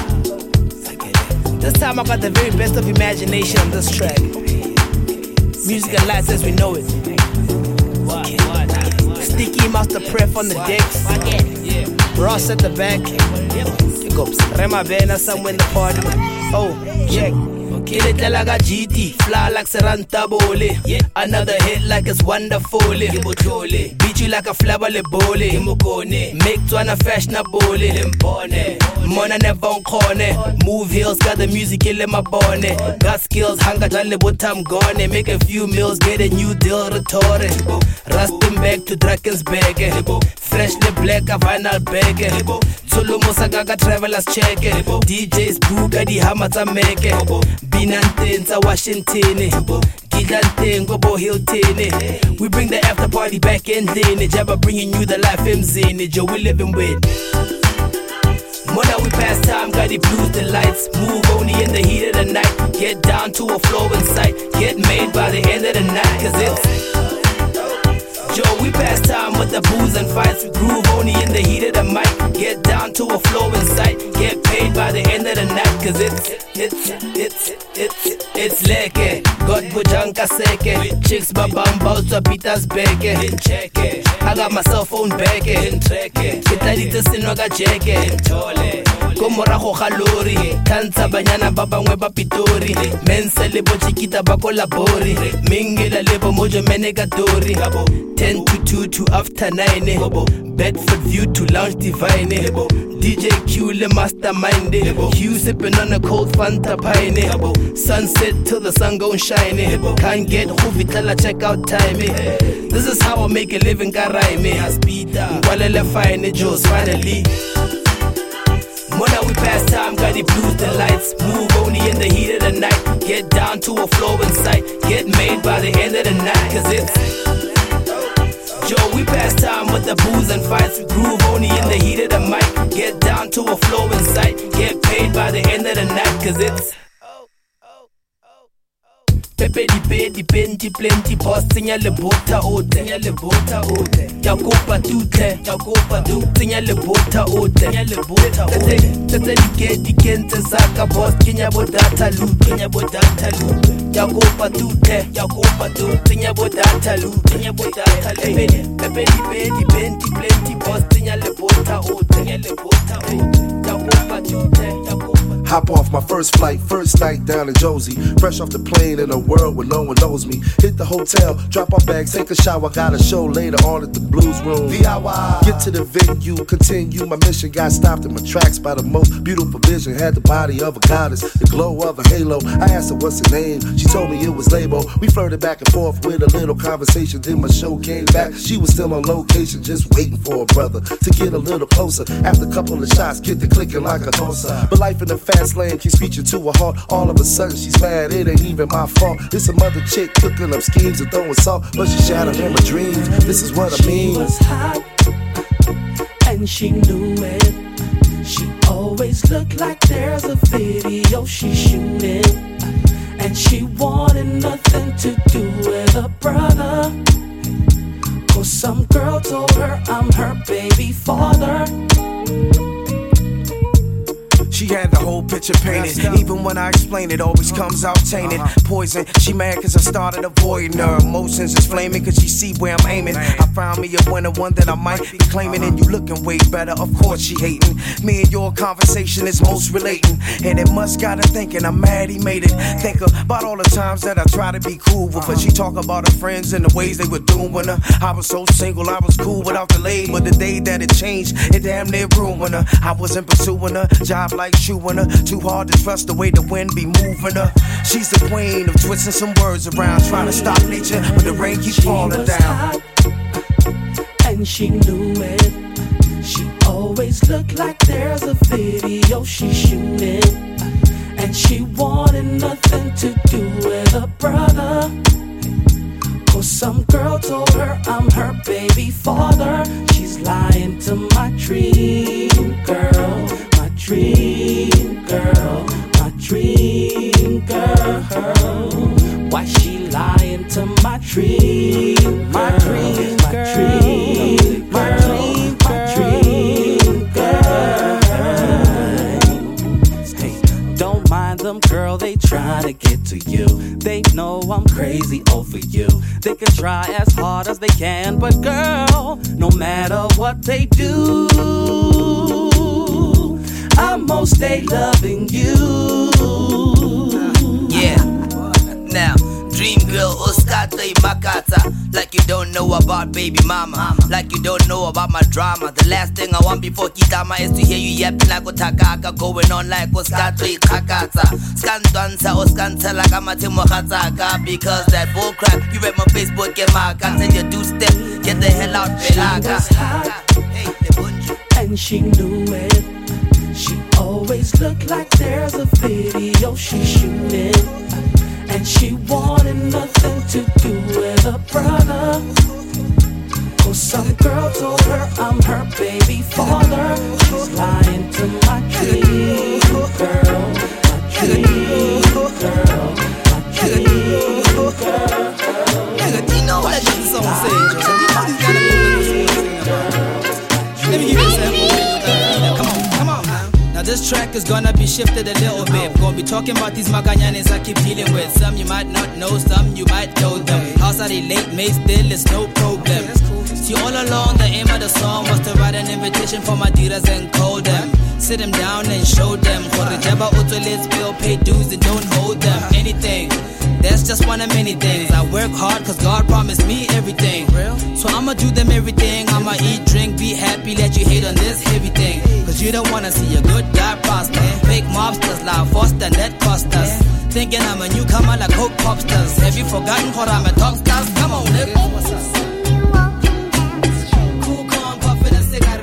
This time I got the very best of imagination on this track. Music and lights as we know it. Sticky Master Pref on the decks. Ross at the back. Rema Bena somewhere in the party. Oh, check. Kill it like a G T, fly like Sarantabole. Yeah. Another hit like it's wonderful. Beat you like a flower le bole. Make Twana fashionable. Mona never on corner. Move hills, got the music in my bonnet. Got skills, hanga jale botam gone. Make a few meals, get a new deal retore. Rustin back to Drakensberg. Freshly black, a vinyl bag. Solo Gaga travelers check. D Js Buga di Hamata make. Binantenza Washington. Gigante Gobo Hilton. We bring the after party back in lineage. Jabba bringing you the life M zinage. Yo, we living with. Mona, we pass time, got the blues, the lights. Move only in the heat of the night. Get down to a flow in sight. Get made by the end of the night. Cause it's Joe, we pass time with the booze and fights. We groove only in the heat of the mic. Get down to a flow in sight. Get paid by the end of the night. Cause it's, it's, it's, it's, it's leke. God bujanka seke. Chicks babamba to Peter's beke. I got my cell phone back. Kitadita sinoga jeke. Komoraho kalori. Kansa banyana babangwe bapitori. Mensele bochikita bako labori. Mingela lebo mojo menegatori. ten to two to after nine. Bedford view to lounge divine. D J Q le mastermind. Q sipping on a cold Fanta pine. Sunset till the sun gon' shine. Can't get Huvitala check out time. This is how I make a living karaime. Aspida Walele fine Joe's finally. Mona, we pass time, got the blues, the lights. Move only in the heat of the night. Get down to a flow in sight. Get made by the end of the night. Cause it's Joe, we pass time with the booze and fights. We groove only in the heat of the mic. Get down to a flow in sight. Get paid by the end of the night. Cause it's Pepe di pe di penti plenty boss. Tinya le bota ote. Tinya le bota ote. Jacopa tute. Jacopa tu. Tinya le bota ote. Tinya le bota ote. Tete di ke di kente saka boss. Tinya bodata lu. Tinya bodata lu. Jacopa tute. Jacopa tu. Tinya bodata lu. Tinya bodata lu. Pepe Pepe di pe di penti plenty boss. Tinya le bota ote. Tinya le bota ote. Jacopa tute. Jacopa. Hop off my first flight, first night down in Josie. Fresh off the plane in a world where no one knows me. Hit the hotel, drop our bags, take a shower. Got a show later on at the Blues Room. D I Y. Get to the venue, continue my mission. Got stopped in my tracks by the most beautiful vision. Had the body of a goddess, the glow of a halo. I asked her what's her name, she told me it was Labo. We flirted back and forth with a little conversation. Then my show came back, she was still on location, just waiting for a brother to get a little closer. After a couple of shots, get the clicking like a dosa. But life in the fast lane keeps reaching to a halt. All of a sudden she's mad, it ain't even my fault. It's some other chick cooking up schemes and throwing salt, but she shattered in my dreams. This is what I mean. She was hot, and she knew it. She always looked like there's a video she's shooting, and she wanted nothing to do with her brother. Cause some girl told her I'm her baby father. She had the whole picture painted. Even when I explain it, always comes out tainted. Poison, she mad cause I started avoiding her. Emotions is flaming cause she see where I'm aiming. I found me a winner, one that I might be claiming. And you looking way better, of course she hating. Me and your conversation is most relating. And it must got her thinking I'm mad he made it. Think about all the times that I try to be cool with her. She talk about her friends and the ways they were doing her. I was so single, I was cool without the lady. But the day that it changed, it damn near ruined her. I wasn't pursuing her, job like chewing her. Too hard to trust the way the wind be moving her. She's the queen of twisting some words around, trying to stop nature, but the rain keeps falling down. Hot, and she knew it. She always looked like there's a video she's shooting, and she wanted nothing to do with her brother. Cause some girl told her I'm her baby father. She's lying to my dream girl. Dream girl, my dream girl. Why she lying to my dream girl? My dream girl, my dream girl. Hey, don't mind them, girl, they trying to get to you. They know I'm crazy over you. They can try as hard as they can, but girl, no matter what they do, I'm most stay loving you. dream girl, Oscata Makata. Like you don't know about baby mama. Like you don't know about my drama. The last thing I want before Kitama is to hear you yapping like Otakaka, going on like Oscata Kakata. Skantwansa, Oskanta like Amatimo Hataka. Because that bull crap, you read my Facebook, get my account, and you do step, get the hell out, Belaga. And she knew it. She always looked like there's a video she's shooting. And she wanted nothing to do with her brother. Cause some girl told her I'm her baby father. She's lying to my dream girl. My dream girl. My dream girl. Nigga, you know what that song says, Joseph? You know these gotta be Let me give you a sample. Come on, come on now. Now this track is gonna be shifted a little bit. Gonna be talking about these maganyanes I keep dealing with. Some you might not know, some you might know them. Outside they late, mate, still it's no problem. See, all along the aim of the song was to write an invitation for my dealers and call them. Sit them down and show them. Let's bill, pay dues and don't hold them. Anything, that's just one of many things. I work hard cause God promised me everything. So I'ma do them everything. I'ma eat, drink, be happy, let you hate on this heavy thing. Cause you don't wanna see a good guy prosper. Fake mobsters, loud foster, net cost us. Thinking I'm a newcomer like Coke Popsters. Have you forgotten what I'm a top stars? Come on, nigga. What's up? Cool, calm, puffin' a cigarette.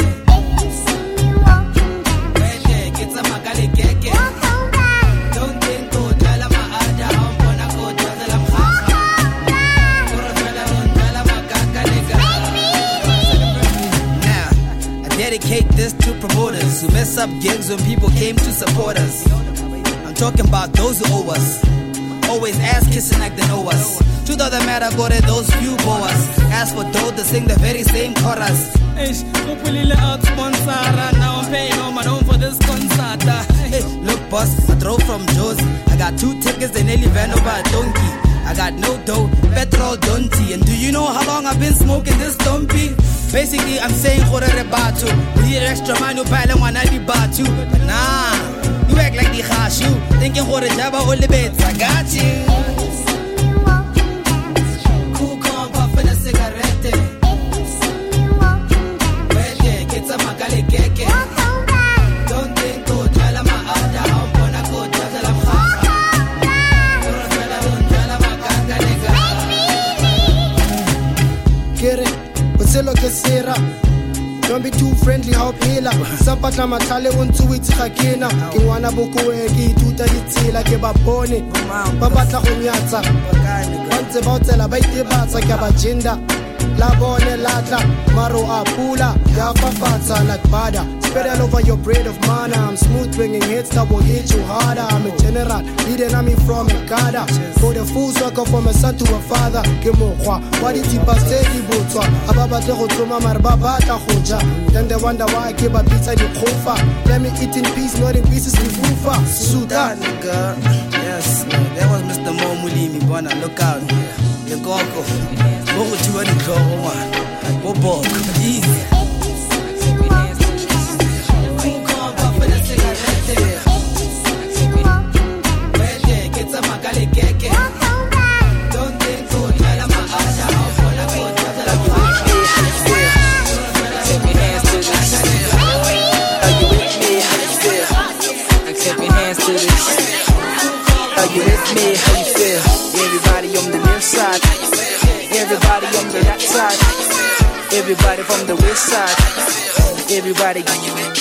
Rete, get some magali keke. Don't think go, jala ma aja, ambona go, jala mkaka. Kuro jala hun, jala makaka, nigga. Now, I dedicate this to promoters who mess up gigs when people came to support us. Talking about those who owe us. Always ass kissing like they know us. Truth of the matter, go to those few boas. Ask for those to sing the very same chorus. Hey, out sponsor. Now I'm paying on my own for this concert. Hey, look, boss, I drove from Josie. I got two tickets, they nearly ran over a donkey. I got no dough, petrol dunty. And do you know how long I've been smoking this dumpy? Basically, I'm saying for the rebatu. We need extra man who buy them one I be batu. But nah. You act like the khashu, thinking for the java all the beds. I got you. Cool, calm, puffin' a cigarette. Wait, get some magali keke. Don't think go, jala ma aja, ambona go, jala mkaka. Kuro jala hun, jala makaka, nigga. Kere, utselo kesera. Don't be too friendly, how pila. Sapata matale untu iti hakina. Kingwana buku egi tuta hitila ke babone. Babata kunyata. Once bautela baiti bata ke bajinda. La bone lata, maro apula. Ya fafata like bada. Spread all over your braid of mana. I'm smooth bringing hits that will hit you harder. I'm a general, leading army from Ekada. For the fools work up from a son to a father. Kemokwa, what is he pastegi butwa? Ababa te khotuma marbaba ta khoja. Then they wonder why I keep a pizza in the khofa. Let me eat in peace, not in pieces with fufa. Sudan, nigga. Yes, that was Mister Momulimi, Bona. Look out. The Goko. What would you want to go on? What book? Easy. Everybody on the that side, everybody from the west side, everybody. Do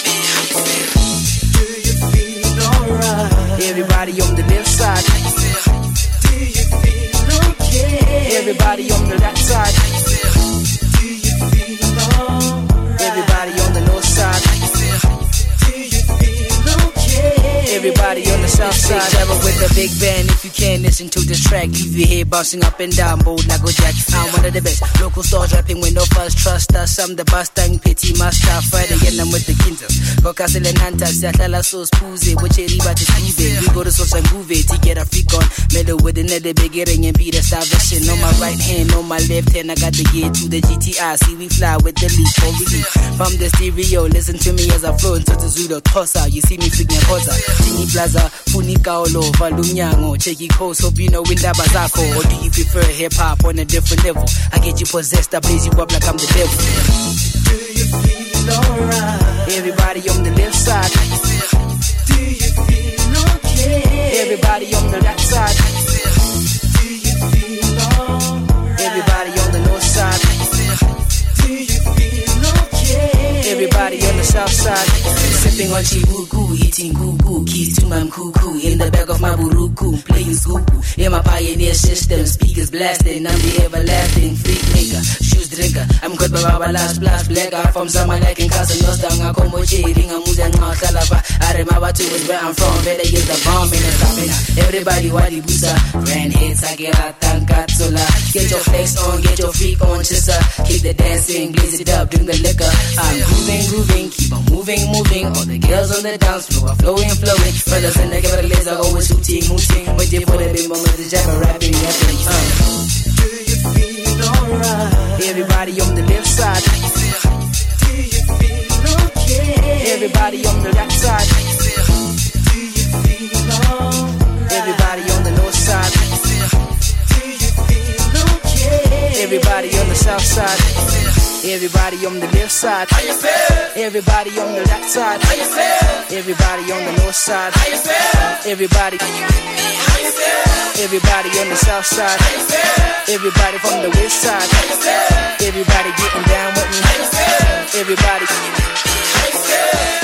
you feel alright? Everybody on the left side. Do you feel okay? Everybody on the that side. Do you feel alright? Everybody on the north side. Do you feel okay? Everybody on the south side. Travel with the big band. If you can't listen to this track, leave your head bouncing up and down, bold like a jack. I'm one of the best. Local stars rapping with no fuss, trust us. I'm the Bastang Petty Master. Friday, and I'm with the Kintas. Kokasel and Antas, Yatala Sos Puze, which is Riva to Steve. We go to Sos and Guve to get a freak on. Mellow with another big ring and Peter Starvation. On my right hand, on my left hand, I got the gear to the G T I. See, we fly with the leap for relief. From the stereo, listen to me as I flow into the Zudo Tossa. You see me freaking Kosa. Tini Plaza, Funika all over Lunyango, checky coast, hope you know Windaba Zako. Or do you prefer hip hop on a different level? I get you possessed, I blaze you up like I'm the devil. Do you feel alright? Everybody on the left side. Do you feel okay? Everybody on the right side. Do you feel alright? Everybody on the north side. Do you feel okay? Everybody on the south side. Sipping on chibuku, eating gugu, keys to my mkuku, in the back of my buruku, playing skuku. In my pioneer system, speakers blasting, I'm the everlasting freak maker, shoes drinker. I'm good by my last blast, black eye from someone like in Casa Nostra, I come with cheating, I'm moving on Calava. I remember to is where I'm from, better get the bomb in the stopping. Everybody wadi busa, ran hits, I get a tankatula. Get your flex on, get your freak on, chissa. Keep the dancing, blaze it up, drink the liquor. I'm grooving, grooving, keep on moving, moving. All the girls on the dance floor are flowing, flowing. Fellas in the capital laser, always shooting, hooting. Wait there for the big moment, the jabber rapping, rapping. Uh. Do you feel alright? Everybody on the left side. Do you feel okay? Everybody on the right side. Do you feel alright? Everybody on the north side. Do you feel okay? Everybody on the south side. Everybody on the left side. How you feel? Everybody on the right side. How you feel? Everybody on the north side. How you feel? Everybody. How you feel? Everybody on the south side. How you feel? Everybody from the west side. How you feel? Everybody getting down with me. How you feel? Everybody. How you feel?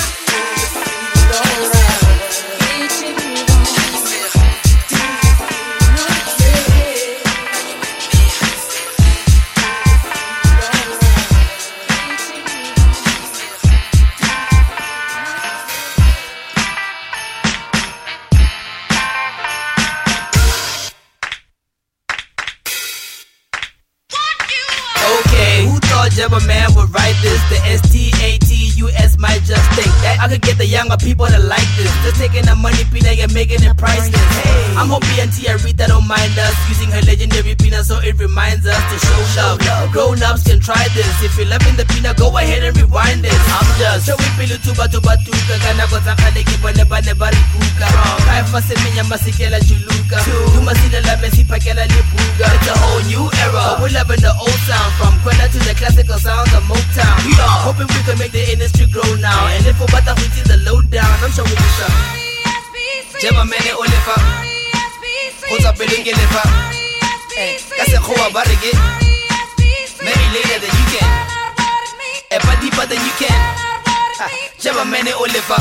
Jabba man would write this. The S T A T U S might just think that I could get the younger people to like this. They're taking the money peanut and making it priceless. Hey, I'm hoping Auntie Arita don't mind us using her legendary peanut so it reminds us to show love. Grown-ups can try this. If you're loving the peanut, go ahead and rewind this. I'm just so we feel tuba tuba tuka kana kosa kale kibane bane bari kuka. Kai fase minya masikela juluka. Dumasila la mesi pakela lipuga. It's a whole new era. We're loving the old sound from Quella to the classical sounds of Motown. We are hoping we can make the industry grow now. And if for bata we see the lowdown, I'm showing you some. Jeba mene olefa. Kota belinge lefa. Kase kowa barige. Maybe later than you can. Epa deeper than you can. Jeba mene olefa.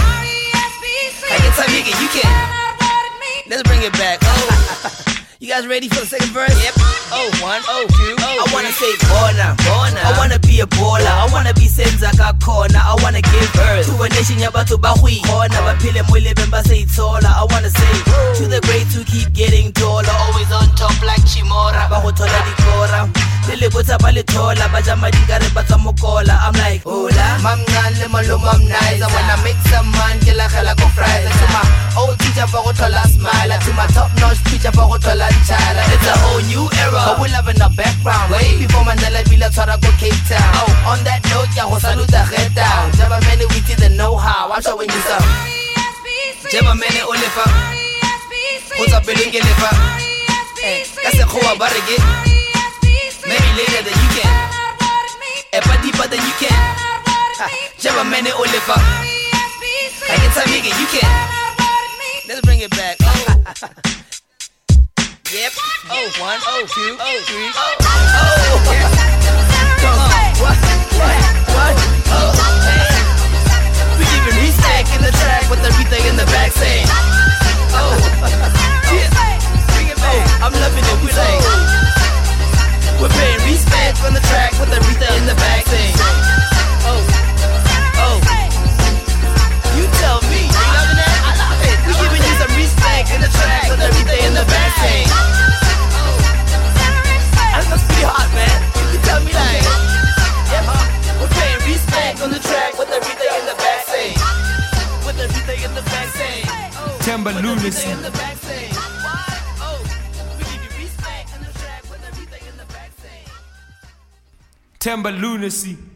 Kage tamige you can. Let's bring it back. Oh. You guys ready for the second verse? Yep. Oh, one, oh, two, oh, I wanna say bona, bona. I wanna be a baller. I wanna be Senzaka corner. I wanna give birth to a nation yabatu bahui. Corner, but pile mo living but say taller. I wanna say to the great to keep getting taller. Always on top like Chimora. Bahotola di Cora. Lele buta bali tola. Bajama di gare bata mokola. I'm like, hola. Mam nan le malo mam nice. I wanna make some man kila khala go fries. To my old teacher bahotola smile. To my top notch teacher bahotola. It's a whole new era, but we love in the background. Way before Mandela Bila Tora go Cape Town. Oh, on that note, ya salute the head down. Jabba mene we see the know-how. I'm showing you some. Jabba mene olefa. Kota belinge lefa. Kase kowa barige. Maybe later than you can. Epa deeper than you can. Jabba mene olefa. I get time nigga, you can. Let's bring it back. Oh. Yep. Oh, one, oh, two, oh, three, oh, oh, yeah. Come on. What? What? What? Oh, hey. We giving respect in the track with everything in the back saying. Oh, yeah. Bring it back. Oh, I'm loving it. We like. We're paying respect on the track with everything in the back saying. Oh, oh. You tell me. You loving that? I love it. We giving you some respect in the track with everything in the back saying. That's pretty hot, man. You tell me like, yeah, huh? We're paying respect on the track with everything in the back saying. With everything in the back saying. Oh, Timber Lunacy. Oh, we give you respect on the track with everything in the back saying. Timber Lunacy.